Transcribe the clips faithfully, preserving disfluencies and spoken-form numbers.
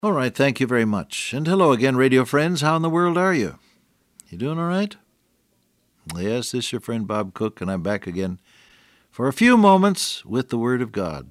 All right, thank you very much. And hello again, radio friends. How in the world are you? You doing all right? Yes, this is your friend Bob Cook, and I'm back again for a few moments with the Word of God.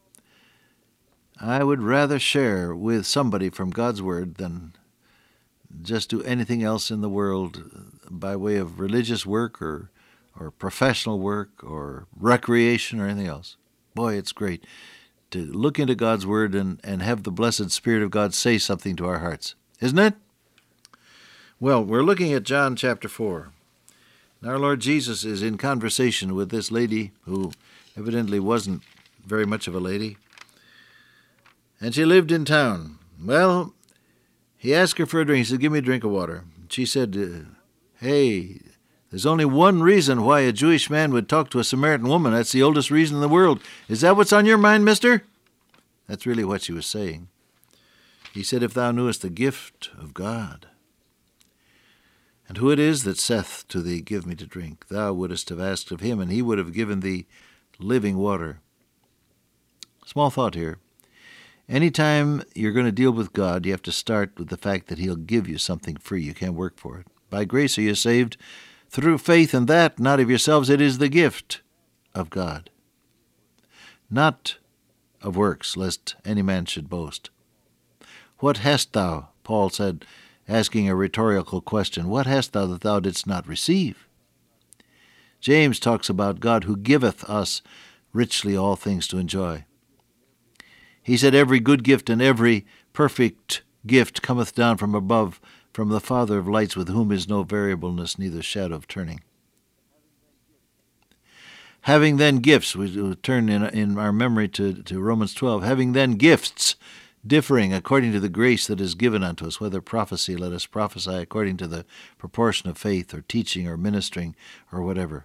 I would rather share with somebody from God's Word than just do anything else in the world by way of religious work or, or professional work or recreation or anything else. Boy, it's great to look into God's Word and, and have the blessed Spirit of God say something to our hearts. Isn't it? Well, we're looking at John chapter four. And our Lord Jesus is in conversation with this lady who evidently wasn't very much of a lady. And she lived in town. Well, he asked her for a drink. He said, "Give me a drink of water." She said, uh, hey, there's only one reason why a Jewish man would talk to a Samaritan woman. That's the oldest reason in the world. Is that what's on your mind, mister? That's really what she was saying. He said, "If thou knewest the gift of God, and who it is that saith to thee, Give me to drink, thou wouldest have asked of him, and he would have given thee living water." Small thought here. Anytime you're going to deal with God, you have to start with the fact that he'll give you something free. You can't work for it. By grace are you saved through faith, and that not of yourselves. It is the gift of God, not of works, lest any man should boast. What hast thou, Paul said, asking a rhetorical question, what hast thou that thou didst not receive? James talks about God who giveth us richly all things to enjoy. He said, "Every good gift and every perfect gift cometh down from above, from the Father of lights, with whom is no variableness, neither shadow of turning." Having then gifts, we turn in, in our memory to, to Romans twelve, having then gifts differing according to the grace that is given unto us, whether prophecy, let us prophesy according to the proportion of faith, or teaching, or ministering, or whatever.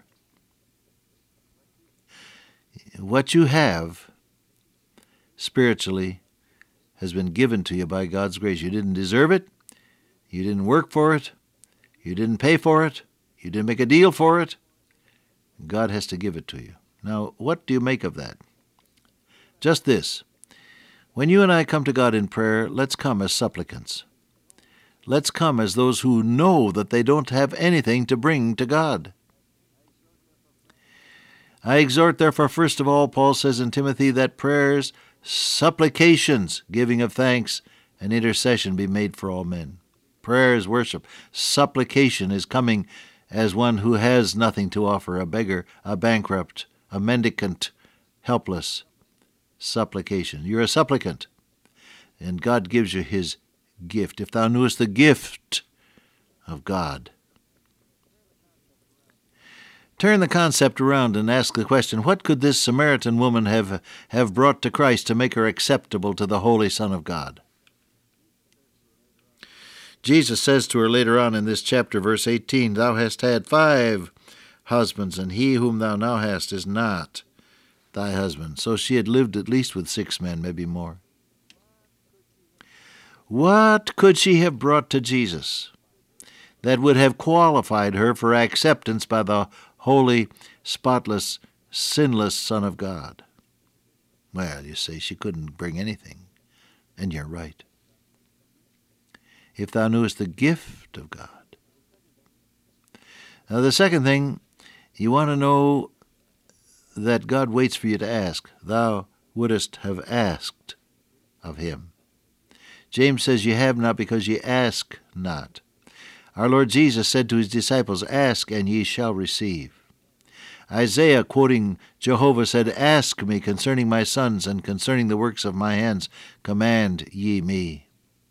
What you have spiritually has been given to you by God's grace. You didn't deserve it. You didn't work for it. You didn't pay for it. You didn't make a deal for it. God has to give it to you. Now, what do you make of that? Just this. When you and I come to God in prayer, let's come as supplicants. Let's come as those who know that they don't have anything to bring to God. I exhort, therefore, first of all, Paul says in Timothy, that prayers, supplications, giving of thanks, and intercession be made for all men. Prayer is worship. Supplication is coming as one who has nothing to offer, a beggar, a bankrupt, a mendicant, helpless. Supplication. You're a supplicant, and God gives you his gift. If thou knewest the gift of God. Turn the concept around and ask the question, what could this Samaritan woman have, have brought to Christ to make her acceptable to the Holy Son of God? Jesus says to her later on in this chapter, verse eighteen, "Thou hast had five husbands, and he whom thou now hast is not thy husband." So she had lived at least with six men, maybe more. What could she have brought to Jesus that would have qualified her for acceptance by the holy, spotless, sinless Son of God? Well, you say she couldn't bring anything, and you're right. If thou knewest the gift of God. Now, the second thing, you want to know that God waits for you to ask. Thou wouldest have asked of him. James says, "You have not because ye ask not." Our Lord Jesus said to his disciples, "Ask, and ye shall receive." Isaiah, quoting Jehovah, said, "Ask me concerning my sons, and concerning the works of my hands, command ye me."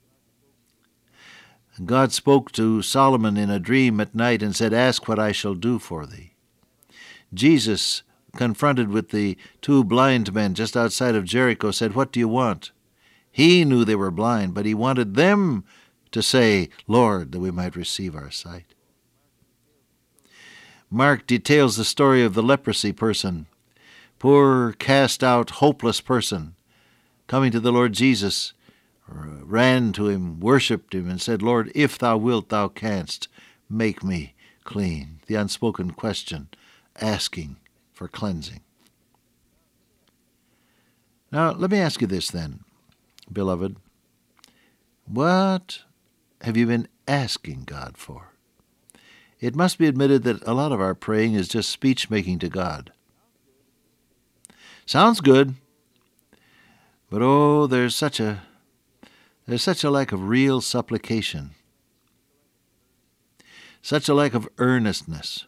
God spoke to Solomon in a dream at night and said, "Ask what I shall do for thee." Jesus, confronted with the two blind men just outside of Jericho, said, "What do you want?" He knew they were blind, but he wanted them to say, "Lord," that we might receive our sight. Mark details the story of the leprosy person, poor, cast-out, hopeless person, coming to the Lord Jesus, ran to him, worshipped him, and said, "Lord, if thou wilt, thou canst make me clean." The unspoken question, asking for cleansing. Now, let me ask you this then, beloved. What have you been asking God for? It must be admitted that a lot of our praying is just speech-making to God. Sounds good, but oh, there's such a there's such a lack of real supplication, such a lack of earnestness.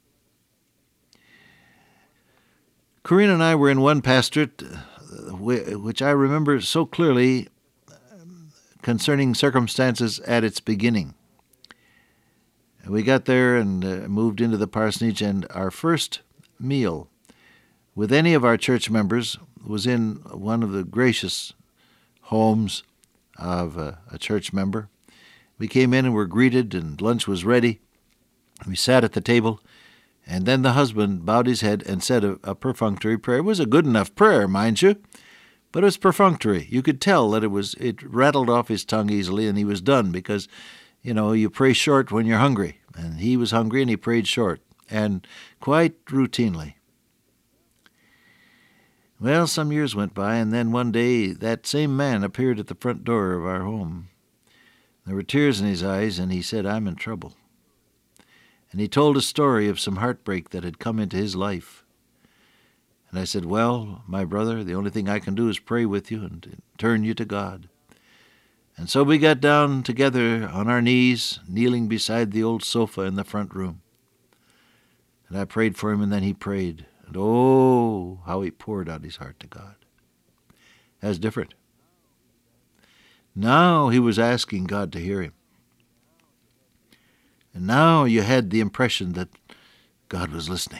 Corinne and I were in one pastorate, which I remember so clearly, concerning circumstances at its beginning. We got there and uh, moved into the parsonage, and our first meal with any of our church members was in one of the gracious homes of uh, a church member. We came in and were greeted, and lunch was ready. We sat at the table, and then the husband bowed his head and said a, a perfunctory prayer. It was a good enough prayer, mind you, but it was perfunctory. You could tell that it was it rattled off his tongue easily, and he was done because, you know, you pray short when you're hungry. And he was hungry, and he prayed short, and quite routinely. Well, some years went by, and then one day that same man appeared at the front door of our home. There were tears in his eyes, and he said, "I'm in trouble." And he told a story of some heartbreak that had come into his life. And I said, "Well, my brother, the only thing I can do is pray with you and turn you to God." And so we got down together on our knees, kneeling beside the old sofa in the front room. And I prayed for him, and then he prayed. And oh, how he poured out his heart to God. That's different. Now he was asking God to hear him. And now you had the impression that God was listening.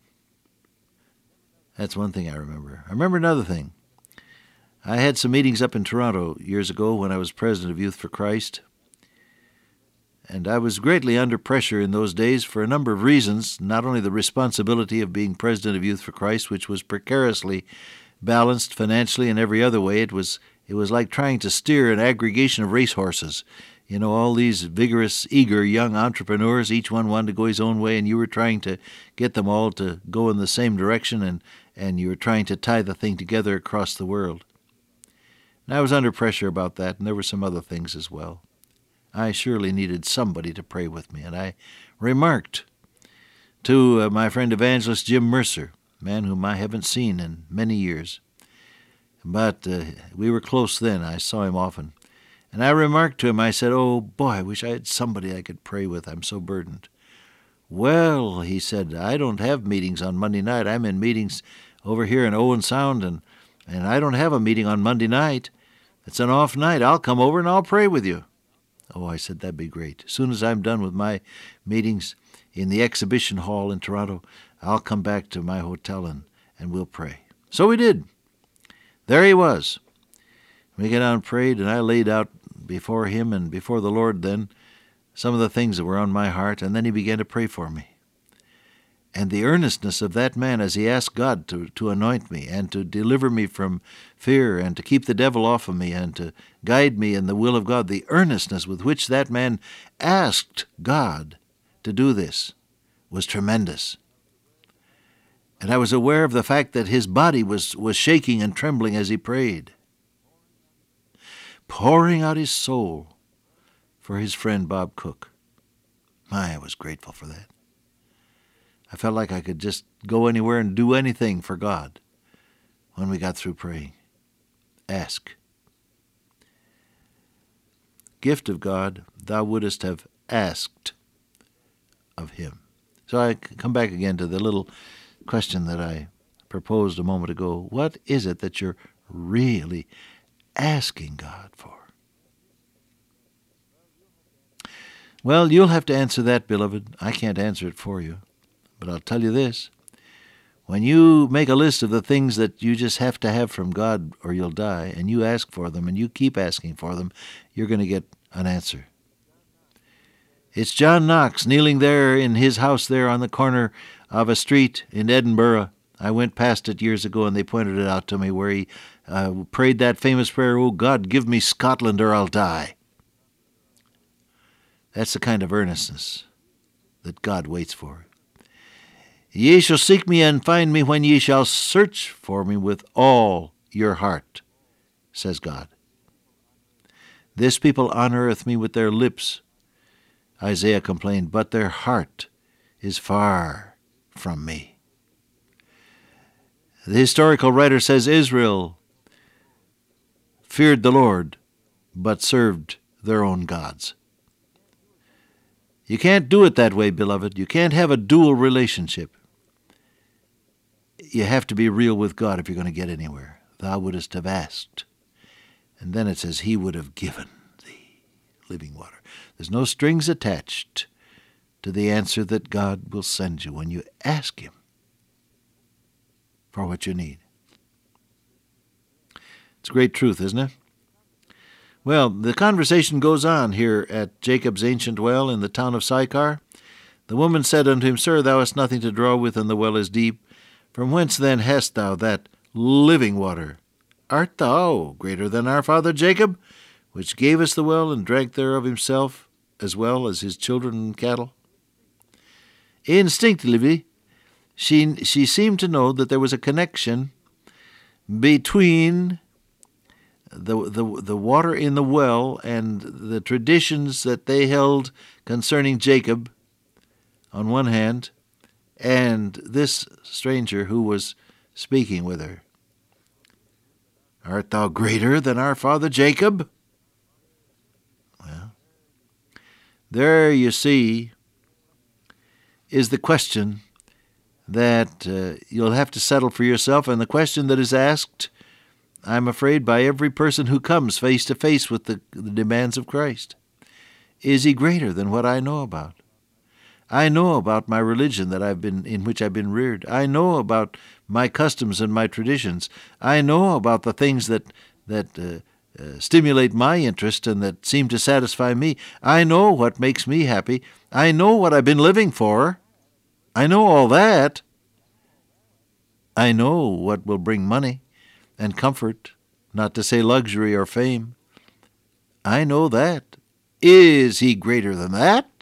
That's one thing I remember. I remember another thing. I had some meetings up in Toronto years ago when I was president of Youth for Christ, and I was greatly under pressure in those days for a number of reasons, not only the responsibility of being president of Youth for Christ, which was precariously balanced financially and every other way. It was it was like trying to steer an aggregation of racehorses. You know, all these vigorous, eager young entrepreneurs, each one wanted to go his own way, and you were trying to get them all to go in the same direction, and, and you were trying to tie the thing together across the world. And I was under pressure about that, and there were some other things as well. I surely needed somebody to pray with me, and I remarked to uh, my friend evangelist Jim Mercer, a man whom I haven't seen in many years. But uh, we were close then. I saw him often. And I remarked to him, I said, "Oh, boy, I wish I had somebody I could pray with. I'm so burdened." "Well," he said, "I don't have meetings on Monday night. I'm in meetings over here in Owen Sound, and, and I don't have a meeting on Monday night. It's an off night. I'll come over and I'll pray with you." Oh, I said, "That'd be great. As soon as I'm done with my meetings in the exhibition hall in Toronto, I'll come back to my hotel and, and we'll pray." So we did. There he was. We got down and prayed, and I laid out before him and before the Lord then some of the things that were on my heart, and then he began to pray for me. And the earnestness of that man as he asked God to, to anoint me and to deliver me from fear and to keep the devil off of me and to guide me in the will of God, the earnestness with which that man asked God to do this was tremendous. And I was aware of the fact that his body was, was shaking and trembling as he prayed, pouring out his soul for his friend Bob Cook. My, I was grateful for that. I felt like I could just go anywhere and do anything for God when we got through praying. Ask. Gift of God, thou wouldest have asked of him. So I come back again to the little question that I proposed a moment ago. What is it that you're really asking God for? Well, you'll have to answer that, beloved. I can't answer it for you. But I'll tell you this. When you make a list of the things that you just have to have from God or you'll die, and you ask for them and you keep asking for them, you're going to get an answer. It's John Knox kneeling there in his house there on the corner of a street in Edinburgh. I went past it years ago and they pointed it out to me, where he uh, prayed that famous prayer, "Oh God, give me Scotland or I'll die." That's the kind of earnestness that God waits for. "Ye shall seek me and find me when ye shall search for me with all your heart," says God. This people honoreth me with their lips, Isaiah complained, but their heart is far from me. The historical writer says Israel feared the Lord, but served their own gods. You can't do it that way, beloved. You can't have a dual relationship. You have to be real with God if you're going to get anywhere. Thou wouldest have asked. And then it says, he would have given thee living water. There's no strings attached to the answer that God will send you when you ask him for what you need. It's a great truth, isn't it? Well, the conversation goes on here at Jacob's ancient well in the town of Sychar. The woman said unto him, Sir, thou hast nothing to draw with, and the well is deep. From whence then hast thou that living water? Art thou greater than our father Jacob, which gave us the well and drank thereof himself, as well as his children and cattle? Instinctively, she, she seemed to know that there was a connection between the, the, the water in the well and the traditions that they held concerning Jacob, on one hand, and this stranger who was speaking with her. Art thou greater than our father Jacob? Well, there you see is the question that uh, you'll have to settle for yourself, and the question that is asked, I'm afraid, by every person who comes face to face with the, the demands of Christ. Is he greater than what I know about? I know about my religion that I've been in which I've been reared. I know about my customs and my traditions. I know about the things that that uh, uh, stimulate my interest and that seem to satisfy me. I know what makes me happy. I know what I've been living for. I know all that. I know what will bring money and comfort, not to say luxury or fame. I know that. Is he greater than that?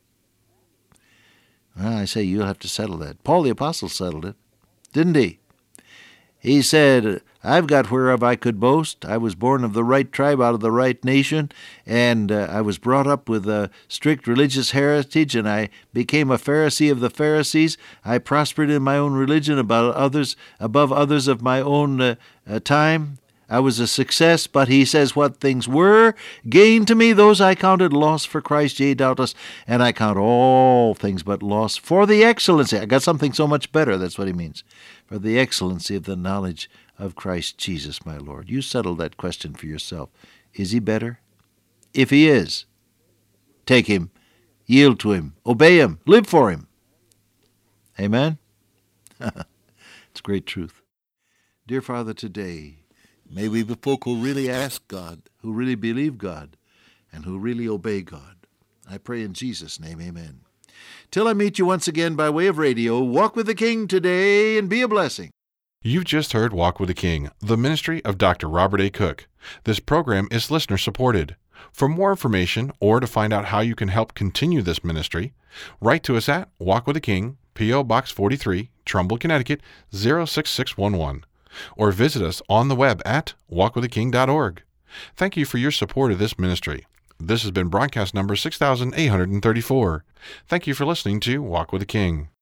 Well, I say you'll have to settle that. Paul the Apostle settled it, didn't he? He said, I've got whereof I could boast. I was born of the right tribe, out of the right nation, and uh, I was brought up with a strict religious heritage, and I became a Pharisee of the Pharisees. I prospered in my own religion about others, above others of my own uh, uh, time. I was a success, but he says, what things were gain to me, those I counted loss for Christ, yea, doubtless, and I count all things but loss for the excellency. I got something so much better, that's what he means, for the excellency of the knowledge of Christ Jesus, my Lord. You settle that question for yourself. Is he better? If he is, take him, yield to him, obey him, live for him. Amen? It's great truth. Dear Father, today, may we be folk who really ask God, who really believe God, and who really obey God. I pray in Jesus' name, amen. Till I meet you once again by way of radio, walk with the King today and be a blessing. You've just heard Walk with the King, the ministry of Doctor Robert A. Cook. This program is listener-supported. For more information or to find out how you can help continue this ministry, write to us at Walk with the King, P O. Box forty-three, Trumbull, Connecticut, zero six six one one. Or visit us on the web at walk with the king dot org. Thank you for your support of this ministry. This has been broadcast number six thousand eight hundred thirty-four. Thank you for listening to Walk with the King.